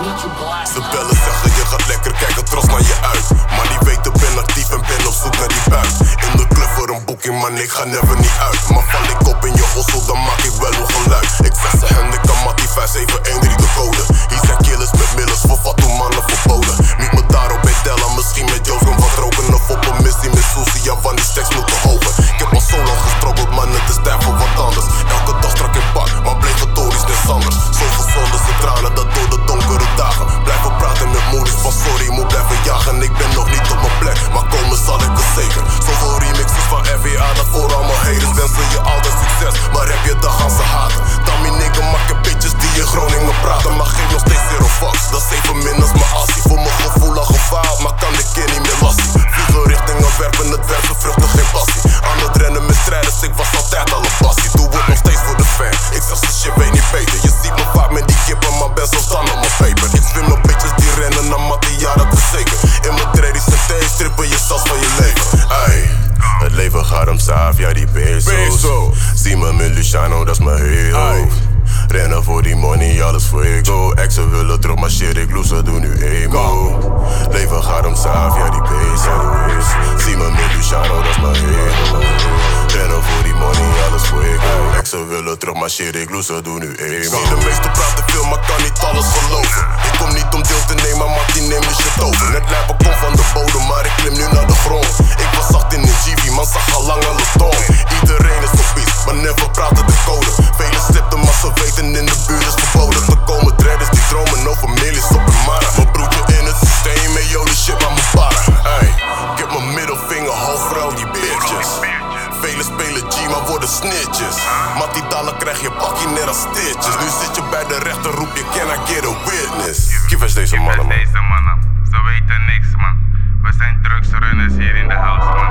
Ze bellen, zeggen je gaat lekker kijken, trots naar je uit. Maar die weten ben actief en ben op zoek naar die buik. In de club voor een boeking, man, ik ga never niet uit. Maar val ik op in je ossel, dan maak ik wel een geluid. Ik zeg ze hen, ik kan Mattie 5713 de code. Hier zijn killers met millers, voor fatu mannen verboden. Niet me daarop bij Della, misschien met Joost om wat roken. Of op een missie met Susie, ja, van die stacks moeten hogen. Ik heb al zo lang gestroggeld, man, het is tijd voor wat anders. Elke dag strak in pak, maar obligatorisch net Sanders. Zoveel zondes en tranen, dat door de donkere dagen. Blijven praten met moeders van sorry, moet blijven jagen. Ik ben nog niet op mijn plek, maar komen zal ik er zeker. Zoveel remixes van FVA, dat voor allemaal haters. Wensen je altijd succes, maar heb je dan gaan ze haten. Tammy nigga, maak je bitches die in Groningen praten. Maar geef nog steeds zero fucks, dat is 7 min als mijn assie. Voor mijn gevoel al gefaald, maar kan de keer niet meer lassie. Vliegen richting werpen, het werpen vruchten geen passie. Aan het rennen met strijders, ik was altijd al een passie. Doe het nog steeds voor de fan, ik zeg ze shit weet niet beter. Je ziet me vaak met die kippen, maar ben zelfs dan op mijn paper. Ik zwim nog bitches die rennen naar Mattie, ja dat is zeker. In mijn tradies en thee, strippen je zelfs van je leven. Ay. Het leven gaat om saaf, ja die pesos. Zie me met Luciano, dat is mijn hero. Rennen voor die money, alles voor ego. Exen willen drop, maar shit, ik loes, ze doen nu emo. Leven gaat om saaf, ja die pesos. Zie me met Luciano, dat is mijn hero. Rennen voor die money, alles voor ego. Exen willen terug, maar shit, ik loes, ze doen nu emo. Zie de meeste praten veel, maar kan niet alles geloven. Ik kom niet om deel te nemen, maar die neemt de shit over. Net lijpen kom van de bodem, maar ik klim nu naar de grond. Ik was 18 in GV, man zag al lang alle toon. Iedereen is op iets, maar never praten de code. Velen stipten, maar ze weten in de buurt is verboden te komen. Dreaders die dromen over millies op een mara. Mijn broertje in het systeem, en yo, die shit maar mijn para. Ey, ik heb mijn middelvinger half vrouw, die bitches. Velen spelen G, maar worden snitches. Mattie Dalla krijg je pakkie net als stitches. Nu zit je bij de rechter, roep je can I get a witness. Kivers deze mannen, man. Ze weten niks, man. We zijn drugsrunners hier in de house, man.